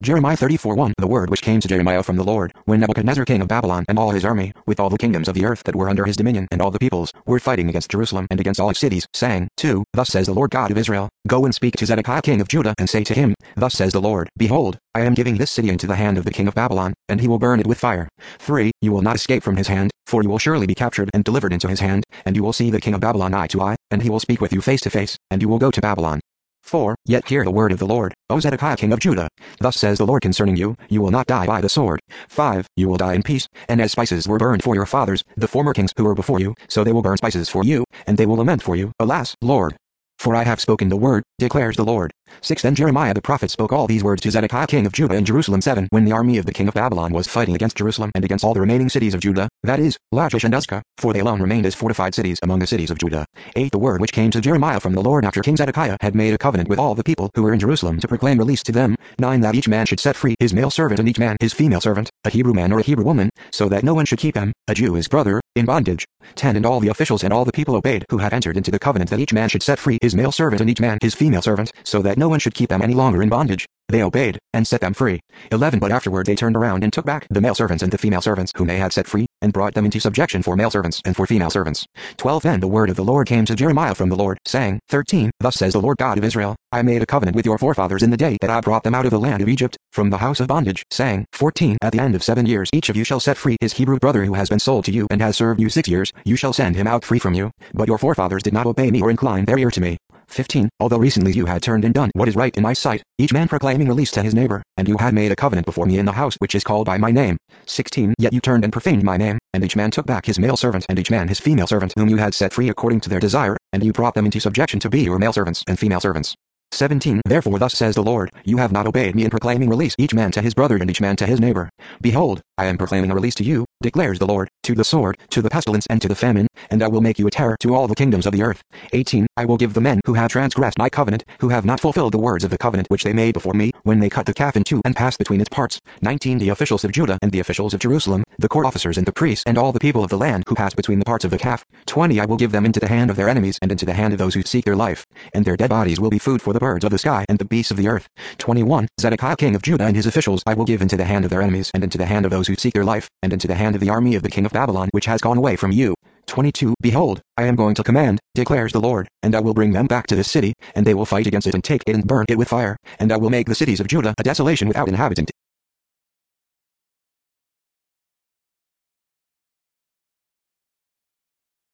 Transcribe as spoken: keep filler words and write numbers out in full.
Jeremiah thirty-four one The word which came to Jeremiah from the Lord, when Nebuchadnezzar king of Babylon and all his army, with all the kingdoms of the earth that were under his dominion and all the peoples, were fighting against Jerusalem and against all its cities, saying, two Thus says the Lord God of Israel, Go and speak to Zedekiah king of Judah, and say to him, Thus says the Lord, Behold, I am giving this city into the hand of the king of Babylon, and he will burn it with fire. three You will not escape from his hand, for you will surely be captured and delivered into his hand, and you will see the king of Babylon eye to eye, and he will speak with you face to face, and you will go to Babylon. four Yet hear the word of the Lord, O Zedekiah king of Judah. Thus says the Lord concerning you, you will not die by the sword. five You will die in peace, and as spices were burned for your fathers, the former kings who were before you, so they will burn spices for you, and they will lament for you, alas, Lord. For I have spoken the word, declares the Lord. six Then Jeremiah the prophet spoke all these words to Zedekiah king of Judah in Jerusalem. seven When the army of the king of Babylon was fighting against Jerusalem and against all the remaining cities of Judah, that is, Lachish and Azekah, for they alone remained as fortified cities among the cities of Judah. eight The word which came to Jeremiah from the Lord after King Zedekiah had made a covenant with all the people who were in Jerusalem to proclaim release to them. nine That each man should set free his male servant and each man his female servant, a Hebrew man or a Hebrew woman, so that no one should keep him, a Jew his brother, in bondage. ten And all the officials and all the people obeyed who had entered into the covenant that each man should set free his male servant and each man his female servant, so that no one should keep them any longer in bondage. They obeyed, and set them free. eleven But afterward they turned around and took back the male servants and the female servants whom they had set free, and brought them into subjection for male servants and for female servants. twelve Then the word of the Lord came to Jeremiah from the Lord, saying, thirteen Thus says the Lord God of Israel, I made a covenant with your forefathers in the day that I brought them out of the land of Egypt, from the house of bondage, saying, fourteen At the end of seven years each of you shall set free his Hebrew brother who has been sold to you and has served you six years, you shall send him out free from you. But your forefathers did not obey me or incline their ear to me. fifteen Although recently you had turned and done what is right in my sight, each man proclaiming release to his neighbor, and you had made a covenant before me in the house which is called by my name. sixteen Yet you turned and profaned my name, and each man took back his male servant and each man his female servant whom you had set free according to their desire, and you brought them into subjection to be your male servants and female servants. seventeen Therefore thus says the Lord, you have not obeyed me in proclaiming release each man to his brother and each man to his neighbor. Behold, I am proclaiming a release to you, declares the Lord, to the sword, to the pestilence and to the famine, and I will make you a terror to all the kingdoms of the earth. eighteen I will give the men who have transgressed my covenant, who have not fulfilled the words of the covenant which they made before me, when they cut the calf in two and passed between its parts. nineteen The officials of Judah and the officials of Jerusalem, the court officers and the priests and all the people of the land who passed between the parts of the calf. twenty I will give them into the hand of their enemies and into the hand of those who seek their life, and their dead bodies will be food for the birds of the sky and the beasts of the earth. twenty-one Zedekiah king of Judah and his officials I will give into the hand of their enemies and into the hand of those who seek their life, and into the hand of the army of the king of Babylon which has gone away from you. twenty-two Behold, I am going to command, declares the Lord, and I will bring them back to this city, and they will fight against it and take it and burn it with fire, and I will make the cities of Judah a desolation without inhabitant,